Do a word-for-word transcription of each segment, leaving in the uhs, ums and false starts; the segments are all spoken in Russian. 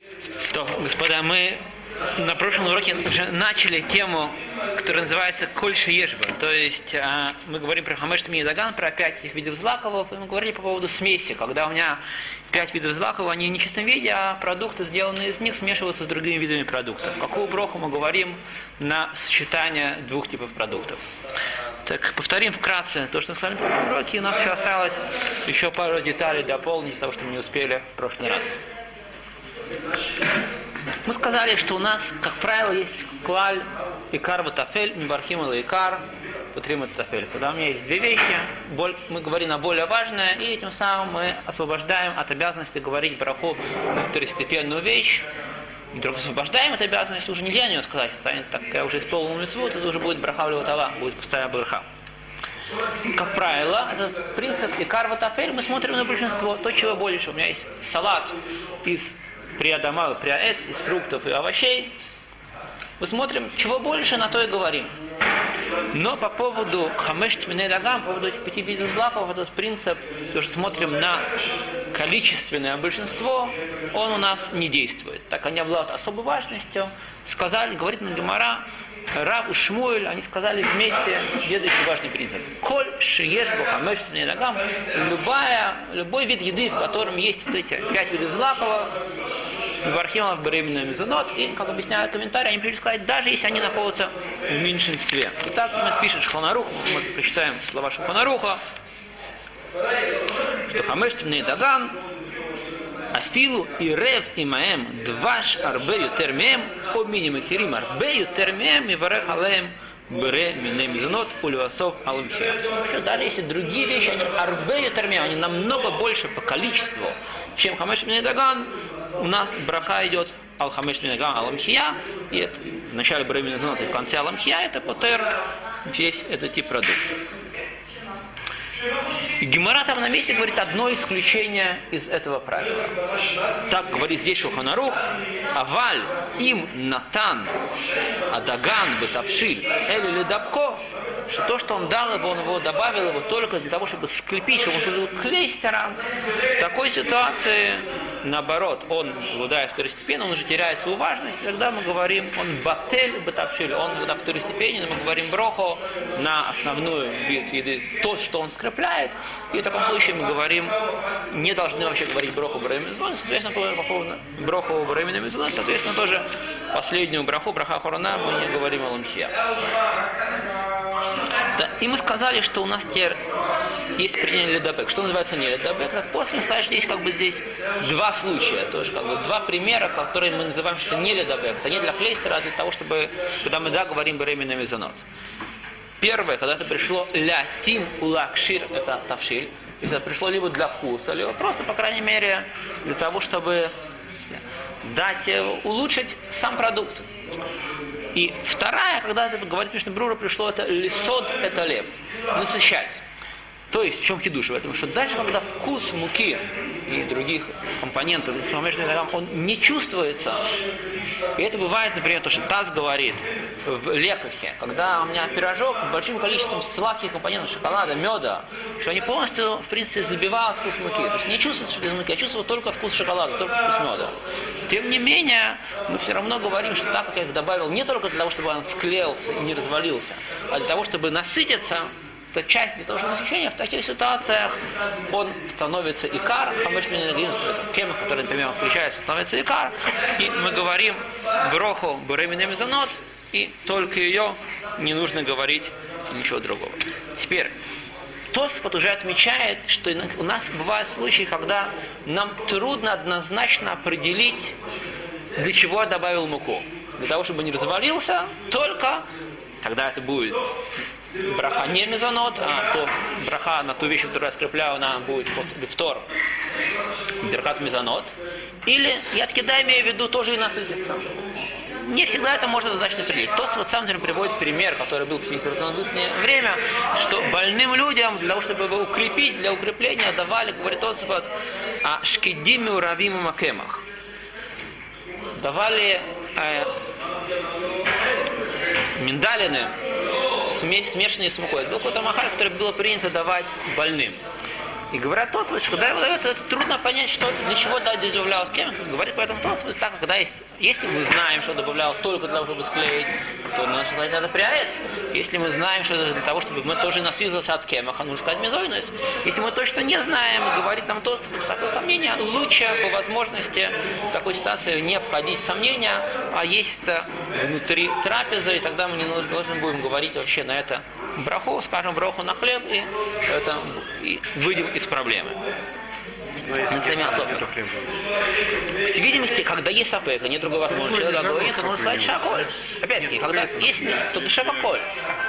То, господа, мы на прошлом уроке уже начали тему, которая называется «Коль шеешба». То есть а, мы говорим про хамеш тмей даган, про пять этих видов злаковых, и мы говорили по поводу смеси, когда у меня пять видов злаковых, они в нечистом виде, а продукты, сделанные из них, смешиваются с другими видами продуктов. Какую броху мы говорим на сочетание двух типов продуктов? Так, повторим вкратце то, что мы с вами в прошлом уроке, и у нас еще осталось еще пару деталей дополнить того, что мы не успели в прошлый раз. Мы сказали, что у нас, как правило, есть клаль, икар, ватафель, мибархим или икар, утрим и тафель. Когда у меня есть две вещи, мы говорим на более важное, и этим самым мы освобождаем от обязанности говорить браху второстепенную вещь. И вдруг освобождаем от обязанности, уже нельзя на нее сказать, станет так, я уже исполнил мицву, это уже будет браха леватала, будет пустая браха. Как правило, этот принцип икар, ватафель, мы смотрим на большинство, то, чего больше. У меня есть салат из приадама, приаэц, из фруктов и овощей. Мы смотрим, чего больше, на то и говорим. Но по поводу хамеш тминей даган, по поводу этих пяти видов злаков, этот принцип, тоже смотрим на количественное большинство, он у нас не действует. Так они обладают особой важностью. Сказали, говорит нам Гемара, Рав и Шмуэль, они сказали вместе следующий важный принцип. Коль шиешбу хамеш тминей даган, любая, любой вид еды, в котором есть вот эти пять видов злаков, в архивах беременная мезонот, и, как объясняют комментарии, они пришли сказать, даже если они находятся в меньшинстве. Итак, мы пишем Шулхан Арух, мы прочитаем слова Шулхан Аруха, что хамеш тминей даган, афилу и рев и маэм, дваш арбе ютер меем, о минимум хирим арбе ютер меем, и варех алеем, бере миней мезонот, ульвасов алымхия. Даже если другие вещи, они арбе ютер меем, они намного больше по количеству, чем хамеш тминей даган, у нас браха идет ал-хамеш тминей даган аламхия, и это в начале беременной мезонот, и в конце аламхия, это потер весь этот тип продуктов. Гемара там на месте говорит одно исключение из этого правила. Так говорит здесь Шулхан Арух, аваль им натан адаган бетавшиль эли ледабко, что то, что он дал его, он его добавил его только для того, чтобы склепить, чтобы он был клейстером. В такой ситуации, наоборот, он, обладая второстепенным, он уже теряет свою важность. Тогда мы говорим, он батель бетавшиль, он когда второстепенен, мы говорим броху на основную вид еды, то, что он скрепляет. И в таком случае мы говорим, не должны вообще говорить броху беременной мезонот, соответственно, по поводу броху беременной мезонот, соответственно, тоже последнюю браху, браха хорона, мы не говорим о ламхия. Да, и мы сказали, что у нас теперь есть принятие ледабек. Что называется не ледабек? После сказали, что есть как бы здесь два случая, тоже как бы два примера, которые мы называем, что не ледабек. Это не для клейстера, а для того, чтобы, когда мы да, говорим беременной мезонот. Первое, когда это пришло лятин улакшир, это тавшиль, это пришло либо для вкуса, либо просто, по крайней мере, для того, чтобы дать, улучшить сам продукт. И вторая, когда это говорит Мишна Брура, пришло это лисод, это лев, насыщать. То есть, в чем хидуш в этом? Что дальше, когда вкус муки и других компонентов, он не чувствуется, и это бывает, например, то, что Таз говорит в лекахе, когда у меня пирожок с большим количеством сладких компонентов, шоколада, меда, что они полностью, в принципе, забивают вкус муки. То есть не чувствуют вкус муки, а чувствуют только вкус шоколада, только вкус меда. Тем не менее, мы все равно говорим, что так, как я их добавил, не только для того, чтобы он склеился и не развалился, а для того, чтобы насытиться, то часть для того, чтобы насыщение, в таких ситуациях он становится икар, хамеш тминей даган, кем, который, например, включается, становится икар, и мы говорим броху беременной мезонот, и только ее, не нужно говорить ничего другого. Теперь, Тосфот уже отмечает, что у нас бывают случаи, когда нам трудно однозначно определить, для чего я добавил муку. Для того, чтобы не развалился, только когда это будет браха не мезонот, а то браха на ту вещь, которую я скрепляю, она будет под лифтор, беркат мезонот. Или я таки имею в виду тоже и насытиться. Не всегда это можно однозначно определить. Тосфот сам приводит пример, который был в пятидесятое время, что больным людям, для того, чтобы его укрепить, для укрепления давали, говорит Тосфот, о шкидиме уравиму макемах. Давали э, миндалины, смешанные с мукой. Это был какой-то махаль, который было принято давать больным. И говорят Тосфот, что когда его дают, это трудно понять, что, для чего дать добавлял кемах. Говорит поэтому Тосфот, так, когда есть, если мы знаем, что добавлял только для того, чтобы склеить, то надо сказать, надо пряец. Если мы знаем, что это для того, чтобы мы тоже насвязывался от кемаха, нужно сказать мезойность. Если мы точно не знаем, говорит нам Тосфот, такое сомнение, лучше по возможности в такой ситуации не входить в сомнения, а есть это внутри трапезы, и тогда мы не должны будем говорить вообще на это браху, скажем браху на хлеб, и, это, и выйдем из проблемы. По всей видимости, когда есть сапека, нет другой возможности, когда говорит, то нужно сказать шаколь. Опять-таки, когда есть, то шапаколь.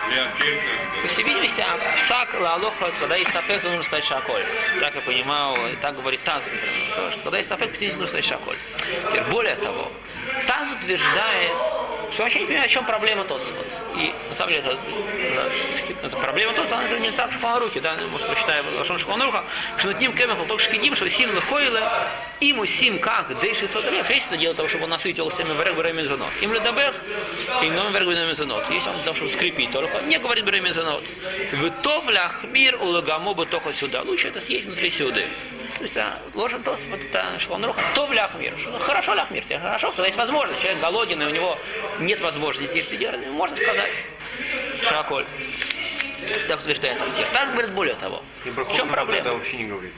По всей видимости, псак, лалоха, когда есть сапек, то нужно сказать шаколь. Так я понимаю, так говорит Таз, что когда есть сапек, по всей видимости, нужно сказать шаколь. Теперь, более того, Таз утверждает, что вообще не понимаю, в чем проблема Тосфот. И на самом деле это, это, это проблема Тосфот, это не так в Шуханарухе, да, может прочитаем Лашон Шуханруха, что над ним кемах только шкидим, что сим лыхойле, ему сим как, дейши сотолев, что есть это дело того, чтобы он насытился им вверх бремя зонот. Им ледабех, и новым вверх бремя зонот. Если он для того, чтобы скрепить, только не говорит бремя зонот. В ляхмир улагаму бы только сюда. Лучше это съесть внутри сюды. То есть, да, ложен тост, вот это Шуханруха, тов ляхмир. Хорошо ляхмир, тебе хорошо, когда есть возможность. Человек голоден, и у него нет возможности, если делать, можно сказать шаколь. Так утверждает Аскер. Так говорит более того. В чем проблема? Вообще не говорит.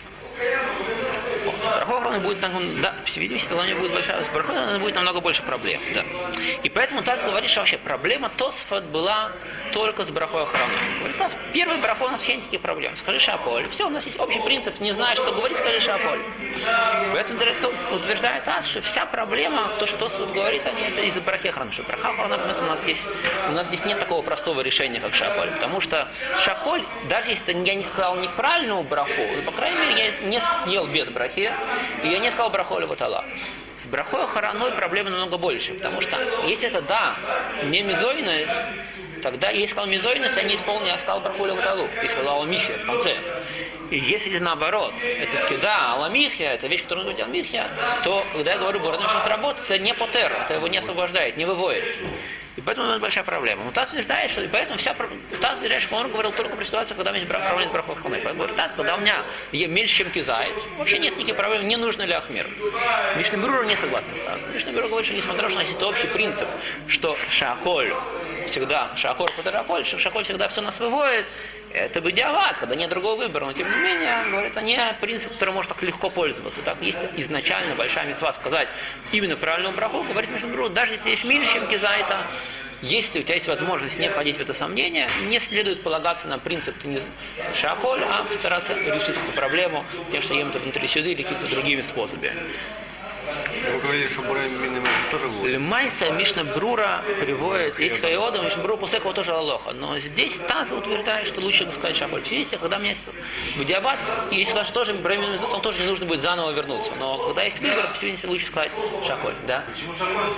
С Брахохраной будет, да, по всей видимости, у него будет большая, с Брахохраной будет намного больше проблем, да. И поэтому так говорит, что вообще проблема Тосфот была только с Брахохраной. Говорит, у нас первый брахо, у нас вообще никаких проблем. Скажи шаколь. Все, у нас есть общий принцип, не знаешь, что говорить, скажи шаколь. Поэтому утверждает Ас, что вся проблема, то, что Тосфот говорит, это из-за Брахохраны. Что Брахохрана, у нас здесь, у нас здесь нет такого простого решения, как шаколь. Потому что шаколь, даже если я не сказал неправильную браху, по крайней мере, я не съел без брахи, и я не сказал браху леватала. С брахой хороной проблемы намного больше, потому что если это да, не мизойность, тогда я сказал мизойность, я не исполнил, я сказал браху леваталу, и сказал аламихия в конце. И если наоборот, это да, аламихия, это вещь, которую нужно делать михия, то когда я говорю городом, что это работает, это не потер, это его не освобождает, не выводит. И поэтому у нас большая проблема. Но Таз утверждает, что и поэтому вся Таз утверждает, что он говорил только при ситуации, когда у меня есть проблема с брахой хроной. Поэтому говорит Таз, когда у меня меньше, чем кизает, вообще нет никаких проблем, не нужно ли ахмир. Мишна Брура не согласен с Таз. Мишна Брура говорит, что несмотря на это общий принцип, что шаколь всегда, шаколь, шаколь, что шаколь всегда все нас выводит, это бедиават, когда нет другого выбора, но тем не менее, говорит, это не принцип, который может так легко пользоваться. Так есть изначально большая мицва сказать именно правильную браху, говорит Мишна Брура, даже если есть меньше, чем кизайта, если у тебя есть возможность не входить в это сомнение, не следует полагаться на принцип не шаколь, а постараться решить эту проблему тем, что ем это внутри сюда или какими-то другими способами. Вы говорили, что Бура тоже будет. Майса Мишна Брура приводит, есть Хайода, Мишна Брура после этого тоже Алоха. Но здесь Таз утверждает, что лучше сказать шаколь. Видите, когда у меня есть Будиабат, и если скажешь тоже Бремин язык, он тоже не нужно будет заново вернуться. Но когда есть выбор, по всей лучше сказать шаколь. Да? Почему шаколь?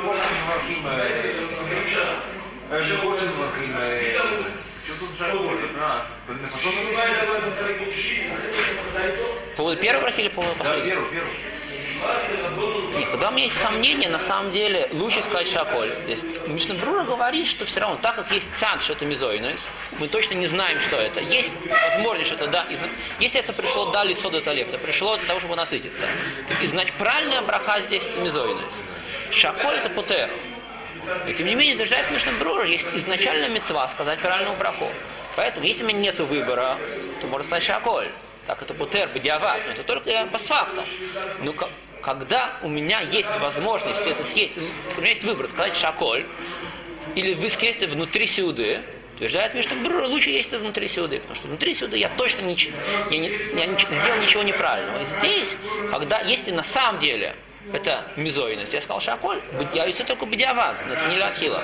По поводу первого брахи или по поводу последнего? Да, первый, первый. Нет, когда у меня есть сомнения, на самом деле лучше сказать шаколь. Мишна Брура говорит, что все равно, так как есть цад, что это мизойность, мы точно не знаем, что это. Есть возможность, что это да. Если это пришло да лисода талеб, это пришло для того, чтобы насытиться. И значит, правильная браха здесь это мизойность. Шаколь это путер. И тем не менее, утверждает Мишна Брура, есть изначально мицва сказать правильную браху. Поэтому, если у меня нет выбора, то можно сказать шаколь. Так это путер, бедиават, но это только постфактум. Ну, когда у меня есть возможность это съесть, у меня есть выбор, сказать шаколь, или вы съесть внутри сюды, утверждает мне, что лучше есть это внутри сюды, потому что внутри сюды я точно ничего, я не, я не сделал ничего неправильного. Здесь, когда, если на самом деле это мизойность, я сказал шаколь, я ведь только бедиават, но это не латхила.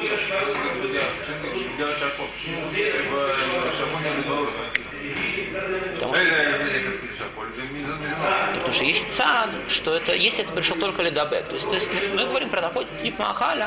Потому что, потому что есть цад, что это, если это пришел только ледабек. То есть, то есть мы говорим про такой тип махаля.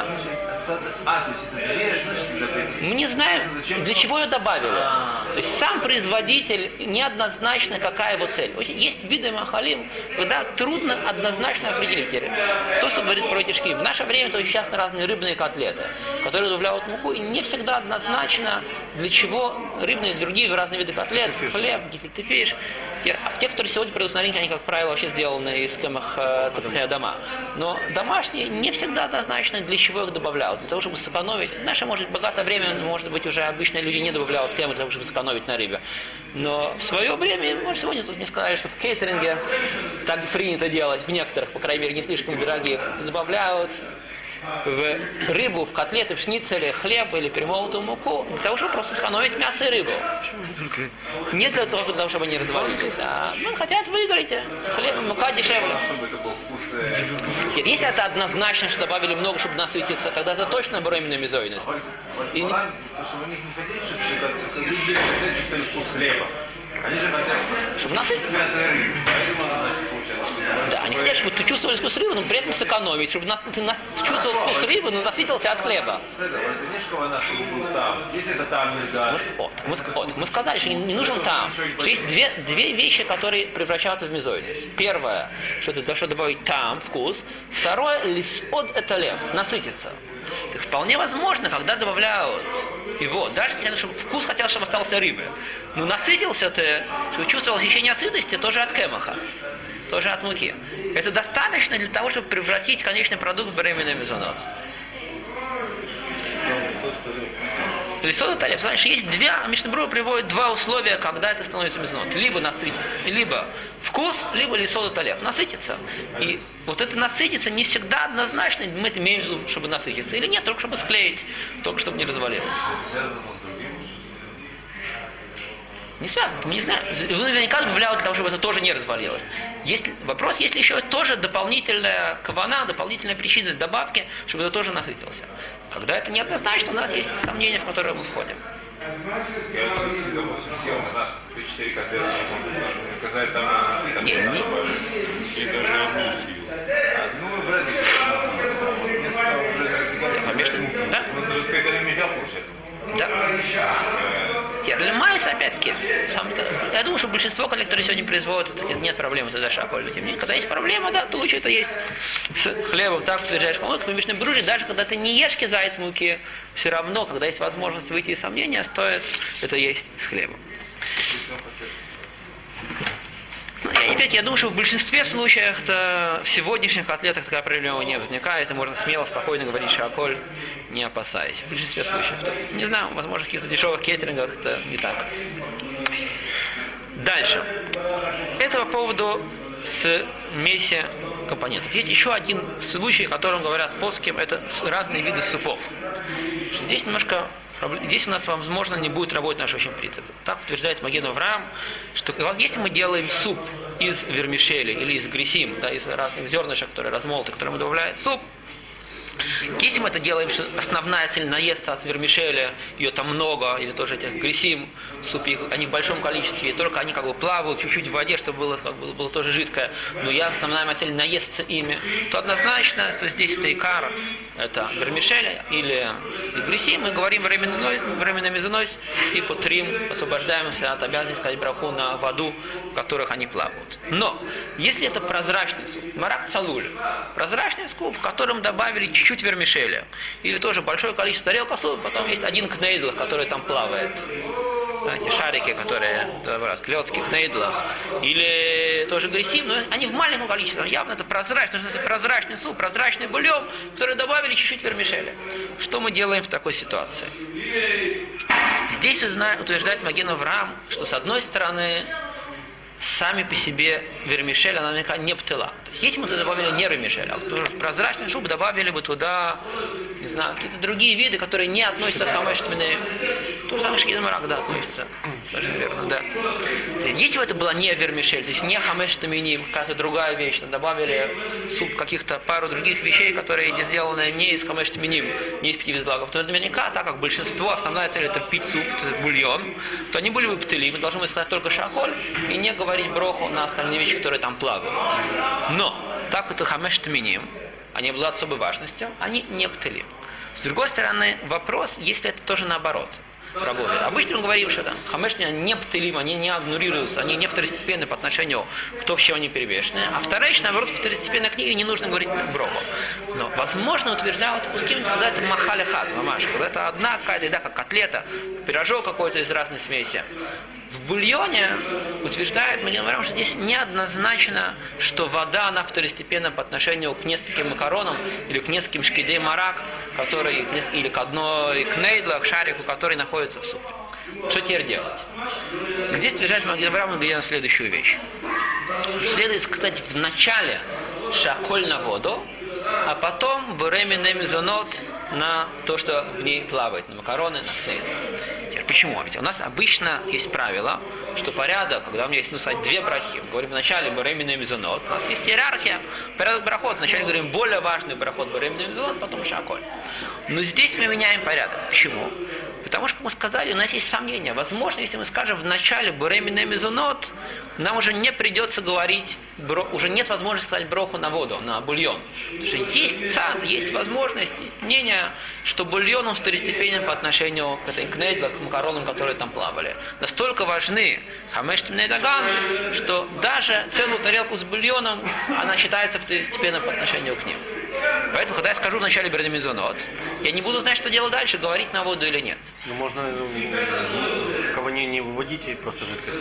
Мы не знаем, для чего ее добавили. То есть сам производитель неоднозначно, какая его цель. Есть виды махалим, когда трудно однозначно определить. То, что говорит про кишки. В наше время то сейчас на разные рыбные котлеты, которые добавляют муку, и не всегда однозначно, для чего рыбные и другие разные виды котлет, хлеб, гефильтефиш. Те, те, которые сегодня продаются на рынке, они, как правило, вообще сделаны из кемах э, дома. Но домашние не всегда однозначно, для чего их добавляют. Для того, чтобы сэкономить. В наше, может быть, богатое время, может быть, уже обычные люди не добавляют кемы для того, чтобы сэкономить на рыбе. Но в свое время, может, сегодня тут мне сказали, что в кейтеринге так принято делать, в некоторых, по крайней мере, не слишком дорогих, добавляют в рыбу, в котлеты, в шницели, хлеб или перемолотую муку, для того, чтобы просто сэкономить мясо и рыбу. Не для того, для того, чтобы они развалились, а ну, хотят выиграть, хлеб, мука дешевле. Теперь, если это однозначно, что добавили много, чтобы насытиться, тогда это точно беременная мезоидность. И... Что вы не хотите, чтобы вкус хлеба. Они же хотят, чтобы насытиться. Мясо и рыбу. Поэтому она, значит, получается. Да, они хотят, чтобы ты чувствовал вкус рыбы, но при этом сэкономить, чтобы ты чувствовал вкус рыбы, но насытился от хлеба. Если это там, да. Вот, мы, вот, мы сказали, что не, не нужен там. Что есть две, две вещи, которые превращаются в мезоидность. Первое, что ты должен добавить там, вкус. Второе, лисод это лев, насытиться. Так вполне возможно, когда добавляют его, даже чтобы вкус хотел, чтобы остался рыбы. Но насытился ты, чтобы чувствовал ощущение сытости, тоже от кемаха, тоже от муки. Это достаточно для того, чтобы превратить конечный продукт в беременный мезонот. Лицо Наталья, значит, есть две, Мишнебрура приводит два условия, когда это становится мезонот. Либо насытиться, либо вкус, либо лицо Наталья. Насытиться. И вот это насытиться не всегда однозначно, мы это имеем в виду, чтобы насытиться. Или нет, только чтобы склеить, только чтобы не развалилось. Не связано, не знаю. Вы наверняка добавляют для того, чтобы это тоже не развалилось. Есть, вопрос, есть ли еще тоже дополнительная кавана, дополнительная причина добавки, чтобы это тоже насытился. Когда это неоднозначно, у нас есть сомнения, в которые мы входим. Я допустим, сел на три-четыре котлеты, показать там... Не, не... Ну, вы брали, несколько уже... Конечно, да? Ну, даже сказать, это не взял, получается. Да. Для майса, опять-таки, сам, я думаю, что большинство коллег, которые сегодня производят, это, нет проблем, это даже окольно. Тем не менее, когда есть проблема, да, то лучше это есть с хлебом, так утверждаешь помойку, в Мишнебруре, даже когда ты не ешь кизайт муки, все равно, когда есть возможность выйти из сомнения, стоит это есть с хлебом. Ну, я, опять, я думаю, что в большинстве случаев в сегодняшних котлетах такая проблема не возникает, и можно смело, спокойно говорить шаколь, не опасаясь. В большинстве случаев. То, не знаю, возможно, в каких-то дешевых кейтерингах это не так. Дальше. Это по поводу смеси компонентов. Есть еще один случай, о котором говорят плоским, это разные виды супов. Здесь немножко... Здесь у нас, возможно, не будет работать наш общий принцип. Так утверждает Маген Авраам, что если мы делаем суп из вермишели или из грисим, да, из разных зернышек, которые размолоты, которые мы добавляем в суп, если мы это делаем, что основная цель наесться от вермишеля, ее там много, или тоже этих грисим, супи, они в большом количестве, и только они как бы плавают чуть-чуть в воде, чтобы было, как бы, было тоже жидкое, но я основная моя цель наесться ими, то однозначно, то здесь это икар, это вермишель или грисим, мы говорим временно мезонос, и по трим освобождаемся от обязанности сказать браху на воду, в которых они плавают. Но, если это прозрачный суп, марак цалуль, прозрачный суп, в котором добавили чуть-чуть вермишеля, или тоже большое количество тарелка супа, потом есть один кнейдл, который там плавает. Эти шарики, которые в клетских кнейдлах, или тоже грисим, но они в маленьком количестве, явно это прозрачный, прозрачный суп, прозрачный бульон, который добавили чуть-чуть вермишеля. Что мы делаем в такой ситуации? Здесь утверждает Маген Авраам, что с одной стороны сами по себе вермишель, она наверняка не птыла. То есть если мы туда добавили не вермишель, а в прозрачный суп добавили бы туда, не знаю, какие-то другие виды, которые не относятся к хамештмине, то же самое шкидамарак, да, относится, совершенно верно, да. Если бы это была не вермишель, то есть не хамештмине, какая-то другая вещь, там добавили суп каких-то пару других вещей, которые не сделаны не из хамештминим, не из пяти безблагов, то наверняка, так как большинство, основная цель это пить суп, это бульон, то они были бы птыли, мы должны сказать только шаколь и не говорить броху на остальные вещи, которые там плавают. Но, так вот и хамеш тминим, они обладают особой важностью, они не птыли. С другой стороны, вопрос, если это тоже наоборот работает. Обычно мы говорим, что там хамеш не птылим, они не обнурируются, они не второстепенны по отношению к тому, в чем они перевешены. А вторая вещь, наоборот, второстепенной книге не нужно говорить броху. Но, возможно, утверждают пуским, когда это махаля хат, мамаш, когда это одна какая-то еда, как котлета, пирожок какой-то из разной смеси. в бульоне утверждает, мы говорим, что здесь неоднозначно, что вода, она второстепенна по отношению к нескольким макаронам или к нескольким шкидей марак, которые, или к одной кнейдлах, к шарику, который находится в супе. Что теперь делать? Здесь утверждает Маген Авраам говорит следующую вещь. Следует сказать в начале шаколь на воду, а потом беременный мезонот на то, что в ней плавает, на макароны, на хлеб. Почему? Ведь у нас обычно есть правило, что порядок, когда у меня есть, ну, сказать, две брахи, мы говорим вначале беременный мезонот, у нас есть иерархия, порядок брахот, вначале говорим более важный брахот беременный мезонот, потом шаколь. Но здесь мы меняем порядок. Почему? Потому что, как мы сказали, у нас есть сомнения. Возможно, если мы скажем в начале беременный мезонот, нам уже не придется говорить, уже нет возможности сказать броху на воду, на бульон. Потому что есть цад, есть возможность, мнение, что бульон он второстепенен по отношению к этой кнейдле, к макаронам, которые там плавали. Настолько важны хамеш тимней даган, что даже целую тарелку с бульоном, она считается второстепенной по отношению к ним. Поэтому, когда я скажу в начале беременный мезонот, я не буду знать, что делать дальше, говорить на воду или нет. Ну, можно в каване не выводить и просто жидкость.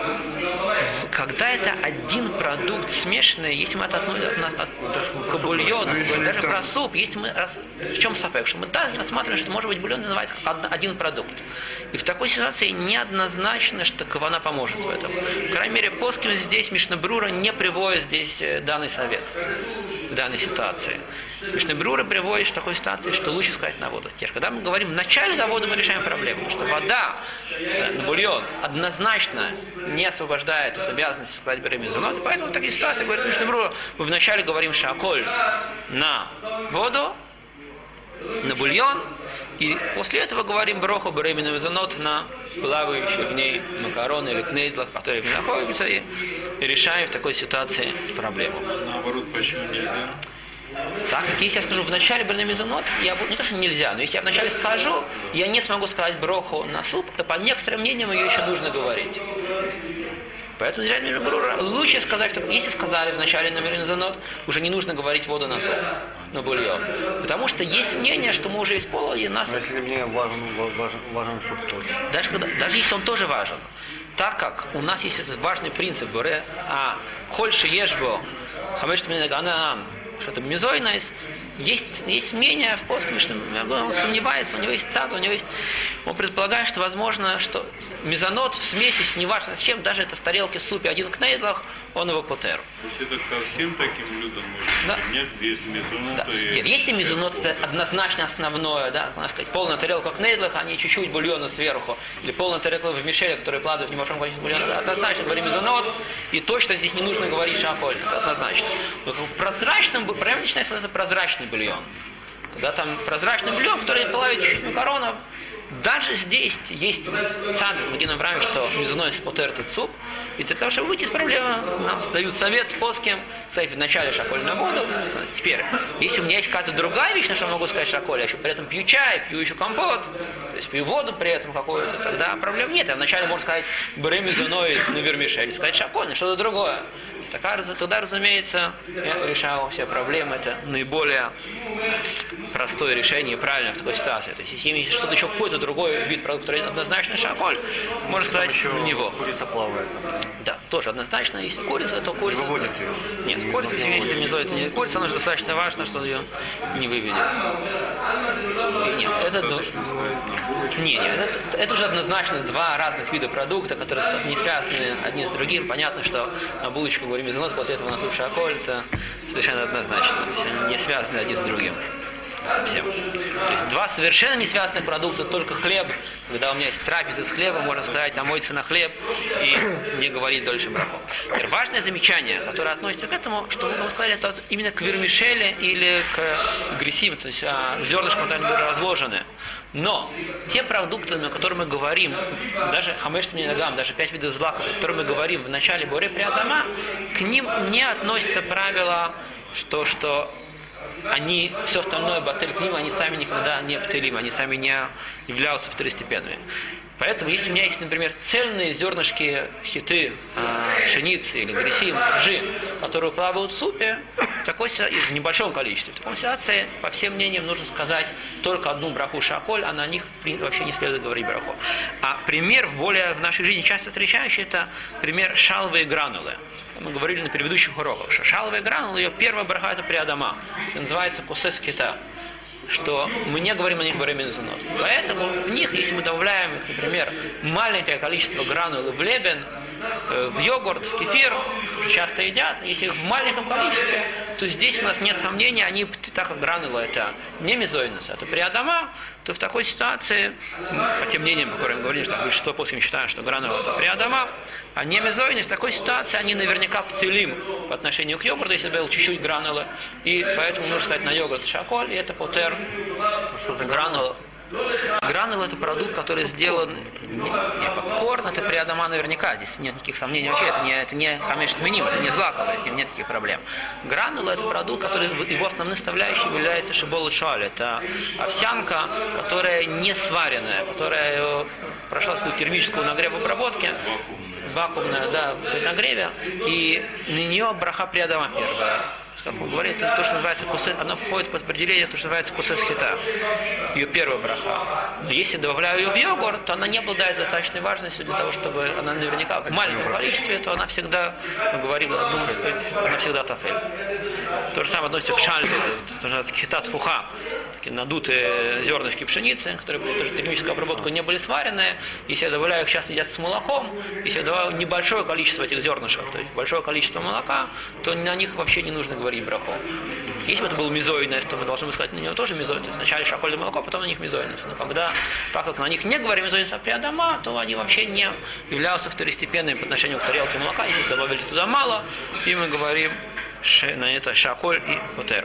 Когда это один продукт смешанный, если мы это относим от, от, к бульону, ну, даже там... про суп, если мы раз, в чем сафек, что мы да, рассматриваем, что может быть бульон называется как один продукт. И в такой ситуации неоднозначно, что кавана поможет в этом. В крайней мере, поским здесь Мишна Брура не приводит здесь данный совет в данной ситуации. Мишна Брура приводит в такой ситуации, что лучше сказать на воду. Теперь, когда мы говорим в начале на воду, мы решаем проблему, потому что вода на бульон однозначно не освобождает от обязанности сказать беременный мезонот, и поэтому в таких ситуациях, говорит Мишна Брура, мы вначале говорим шаколь на воду, на бульон, и после этого говорим броху беременный мезонот на плавающие в ней макароны или кнейдлах, в которых мы находимся, и решаем в такой ситуации проблему. Наоборот, почему нельзя? Так, если я скажу в начале беременный мезонот, я буду, не то, что нельзя, но если я вначале скажу, я не смогу сказать броху на суп, то по некоторым мнениям ее еще нужно говорить. Поэтому лучше сказать, что если сказали в начале на беременный мезонот, уже не нужно говорить воду на суп, на бульон. Потому что есть мнение, что мы уже использовали нас. Но если мне важен, важен, важен суп тоже. Даже, когда, даже если он тоже важен. Так как у нас есть этот важный принцип, а хольше ешбо, хамеш тимней даган, что-то мезойнайс, есть, есть мнение в поским, что он сомневается, у него есть цад, у него есть... Он предполагает, что возможно, что мезонот в смеси с неважно с чем, даже это в тарелке супе один кнейдлах, он его потер. То есть это ко всем таким блюдам да. можно нет без мезонота? Да. И... Теперь, если мезонот это однозначно основное, да, можно сказать, полная тарелка кнейдлах, а не чуть-чуть бульона сверху, или полная тарелка в мишеле, который плавает в небольшом количестве бульона, это однозначно говорим мезонот, и точно здесь не нужно говорить шаколь, это однозначно. Но в прозрачном, правильно начинается, это прозрачный бульон. Когда там прозрачный бульон, который плавает чуть-чуть макаронов, даже здесь есть цад, мы говорим, что мезонот потер этот суп, и для того, чтобы выйти из проблемы, нам дают совет плоским, сказать в начале шаколь на воду. Теперь, если у меня есть какая-то другая вещь, на что я могу сказать шаколь, я еще при этом пью чай, пью еще компот, то есть пью воду при этом какую-то, тогда проблем нет. А вначале можно сказать бре мезонот на вермишель, сказать шаколь, что-то другое. Тогда, разумеется, я решал все проблемы. Это наиболее простое решение и правильно в такой ситуации. То есть, если есть что-то еще какой-то другой вид продукта, который однозначно шаколь, можно сказать на него. Курица плавает. Да, тоже однозначно. Если курица, то курица... Не выводит ее? Нет, курица, если мезо, это не курица, она же достаточно важно, что ее не выведет. Нет, это... Нет, нет, это, это уже однозначно два разных вида продукта, которые не связаны одни с другим. Понятно, что на булочку говорим мезонот, после этого на суп шаколь, это совершенно однозначно. То есть они не связаны один с другим. Совсем. То есть два совершенно не связанных продукта, только хлеб. Когда у меня есть трапеза с хлебом, можно сказать, омоется на хлеб и не говорить дольше браху. Теперь важное замечание, которое относится к этому, что мы сказали, это именно к вермишеле или к грисим, то есть а, зернышкам там разложены. Но те продукты, о которых мы говорим, даже хамеш тимней даган, даже пять видов злаков, о которых мы говорим в начале боре приадама, к ним не относится правило, что, что они, все остальное батель к ним, они сами никогда не птелим, они сами не являются второстепенными. Поэтому, если у меня есть, например, цельные зернышки щиты, э, пшеницы или грязи, ржи, которые плавают в супе, в, такой, в небольшом количестве, в такой ситуации, по всем мнениям, нужно сказать только одну браху шаколь, а на них вообще не следует говорить браху. А пример, в более в нашей жизни часто встречающий, это пример шалвы и гранулы. Мы говорили на предыдущих уроках, что шалвы и гранулы, ее первая браха это приадама, это называется кусес кита, что мы не говорим о них во время мезонот. Поэтому в них, если мы добавляем, например, маленькое количество гранул в лебен, в йогурт, в кефир, часто едят, если их в маленьком количестве, то здесь у нас нет сомнений, они, так как гранула это не мезойнус, это приадама, то в такой ситуации, по тем мнениям, по которым мы говорили, что большинство после считают, что гранула это приадама, а не мезойнус, в такой ситуации они наверняка птелим по отношению к йогурту, если был чуть-чуть гранулы, и поэтому нужно сказать на йогурт шаколь, и это потер гранула. Гранул это продукт, который сделан не, не попкорн, это приадама наверняка, здесь нет никаких сомнений вообще, это не, это не хамеш тменим, это не злаковое, с ним нет таких проблем. Гранул это продукт, который его основной составляющей является шибол шаль, это овсянка, которая не сваренная, которая прошла такую термическую нагрев обработки, вакуумная, да, при нагреве, и на нее браха приадама первая. Как мы говорили, это то, что называется кусес, оно входит под определение, то, что называется кусес хита, ее первая браха. Но если добавляю ее в йогурт, то она не обладает достаточной важностью для того, чтобы она наверняка в маленьком количестве, то она всегда, мы говорим, она всегда тафель. То же самое относится к шальбе, то же хита тфуха, такие надутые зернышки пшеницы, которые при термической обработке не были сваренные. Если я добавляю их, сейчас едят с молоком, если я добавляю небольшое количество этих зернышек, то есть большое количество молока, то на них вообще не нужно говорить браху. Если бы это был мезойнес, то мы должны сказать на него тоже мезойнес. То есть вначале шаколь и молоко, потом на них мезойнес. Но когда, так как на них не говорим мезойнес, а приадама, то они вообще не являются второстепенными по отношению к тарелке молока. Если добавили туда мало, и мы говорим на это шаколь и потер.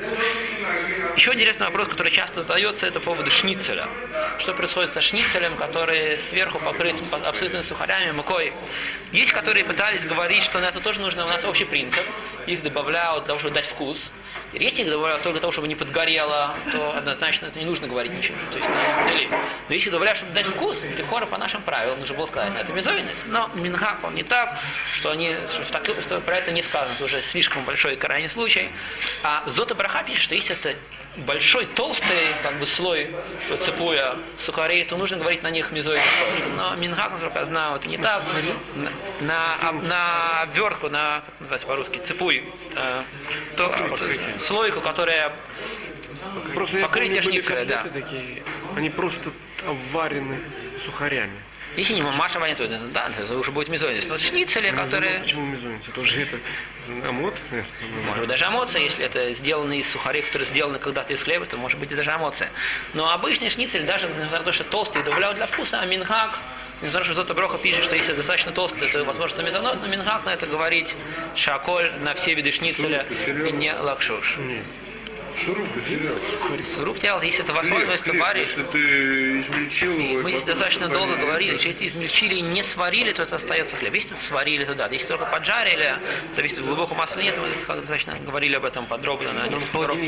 Еще интересный вопрос, который часто задается, это по поводу шницеля. Что происходит со шницелем, который сверху покрыт абсолютными сухарями, мукой. Есть, которые пытались говорить, что на это тоже нужно, у нас общий принцип. Их добавляют для того, чтобы дать вкус. Если их добавляют только для того, чтобы не подгорело, то однозначно это не нужно говорить ничего. То есть, но если добавляют, чтобы дать вкус, лихора по нашим правилам, нужно было сказать, это мезойнес. Но минхак он не так, что они что, в так, что про это не сказано, это уже слишком большой крайний случай. А Зота Браха пишет, что если это большой, толстый как бы, слой цепуя сухарей, то нужно говорить на них мезойнес. Но минхак, насколько я знаю, это не так. На, на, на обвертку, на, как называется по-русски, цепуй, э, то, слойку, которая просто покрытие шницеля, да. Такие, они просто обварены сухарями. Если не маша ванит, то да, это уже будет мезойнес. Но шницели, ну, которые... Ну, почему мезойнес? Это же это амоц? Может быть даже амоция, если это сделано из сухарей, которые сделаны когда-то из хлеба, то может быть и даже амоция. Но обычный шницель, даже несмотря на то, что толстый, добавляют для вкуса, а минхак, несмотря на то, что Зота Броха пишет, что если достаточно толстый, то возможно мезонот, но минхак на это говорить шаколь на все виды шницеля и не лакшуш. Шуруп потерял. Шуруп потерял, если это вошло, то есть варишь. Если ты измельчил его, мы здесь достаточно долго говорили, если измельчили и не сварили, то это остается хлеб. Если сварили, то да. Если только поджарили, зависит от глубокого масла нет, мы достаточно говорили об этом подробно на несколько уроков.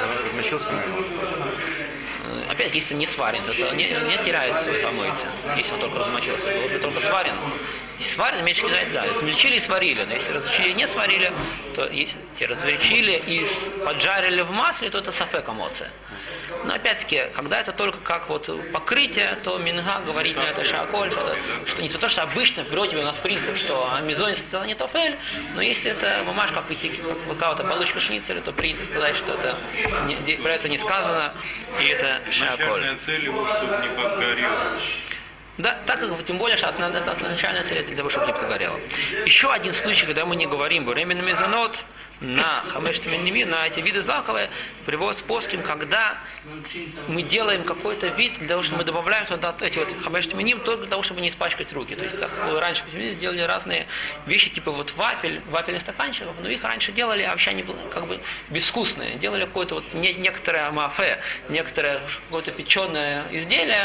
Опять, если не сварен, то это не, не теряет свой помойте. Если он только размочился, то уже только сварен. Если сварен, меньше кидает, да. Измельчили и сварили. Но если размельчили и не сварили, то если размельчили и поджарили в масле, то это сафек амоция. Но опять-таки, когда это только как вот покрытие, то минга говорит на это шаколь, что, что не то, что обычно в природе у нас принцип, что мезойнес это не тофель, но если это бумажка, как, как какая-то получка шницеля, то принято сказать, что это не, про это не сказано, и это шаколь. Начальная цель его, чтобы не подгорело. Да, так как тем более, что основная, начальная цель для того, чтобы не подгорело. Еще один случай, когда мы не говорим временный мезонот, на хамештаминими, на эти виды злаковые, приводит с плоским, когда мы делаем какой-то вид, для того, чтобы мы добавляем туда эти вот хамештаминим, только для того, чтобы не испачкать руки. То есть так, раньше делали разные вещи, типа вот вафель, вафельных стаканчиков, но их раньше делали, а вообще они были как бы безвкусные. Делали какое-то вот не, некоторое мафе, некоторое какое-то печеное изделие,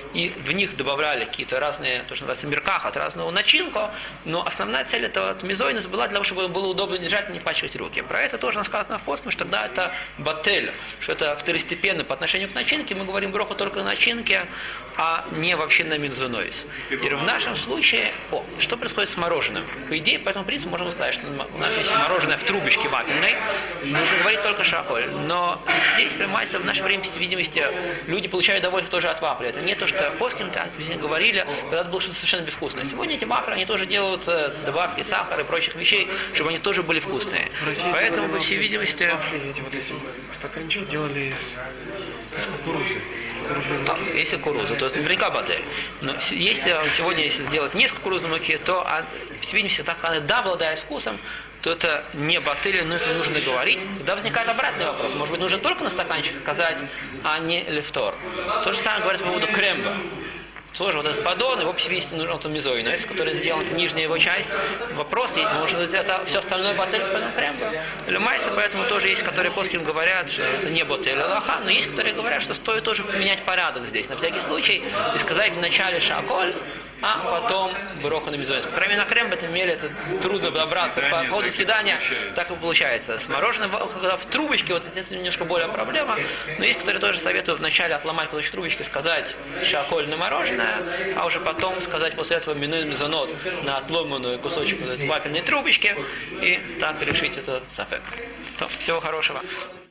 и в них добавляли какие-то разные, то, что называется, меркахат, разную начинку, но основная цель этого мизойнес была для того, чтобы было удобно держать и не пачкать руки. Про это тоже сказано в постном, что тогда это батель, что это второстепенно по отношению к начинке, мы говорим броху только на начинке, а не вообще на мизойнес. И в нашем случае, о, что происходит с мороженым? По идее, по этому принципу можно сказать, что у нас есть мороженое в трубочке вафельной, нужно говорить только шаколь. Но здесь, в наше время, по видимости, люди получают удовольствие тоже от вафли. Это не то, что постим, так говорили, когда это было что-то совершенно безвкусное. Сегодня эти вафли, они тоже делают добавки сахара и прочих вещей, чтобы они тоже были вкусные. Поэтому, по всей видимости... Вафли, эти вот эти стаканчик делали из, из кукурузы. Да, если кукуруза, то это наверняка батель. Но если сегодня если делать не из кукурузной муки, то, по всей видимости, так как она да, обладает вкусом, то это не батель, но это нужно говорить. Тогда возникает обратный вопрос. Может быть, нужно только на стаканчик сказать, а не лефтор. То же самое говорят по поводу кремба. Тоже вот этот поддон, его, по всей видимости, нужен вот мизойнес, который сделан, нижняя его часть. Вопрос, может быть, это все остальное батель, потом кремба. Или майса, поэтому тоже есть, которые плоским говорят, что это не батель, а лоха, но есть, которые говорят, что стоит тоже поменять порядок здесь, на всякий случай, и сказать вначале шаколь, а потом броха на мизойнес. По крайней мере, на кремб это меле, это трудно добраться. По ходу съедания так и получается. С мороженым, когда в трубочке, вот это немножко более проблема, но есть, которые тоже советуют вначале отломать кусочек трубочки, сказать шаколь на мороженое, а уже потом сказать после этого минуй мезонот на отломанную кусочек вот этой вафельной трубочки и так решить этот сафек. То, всего хорошего.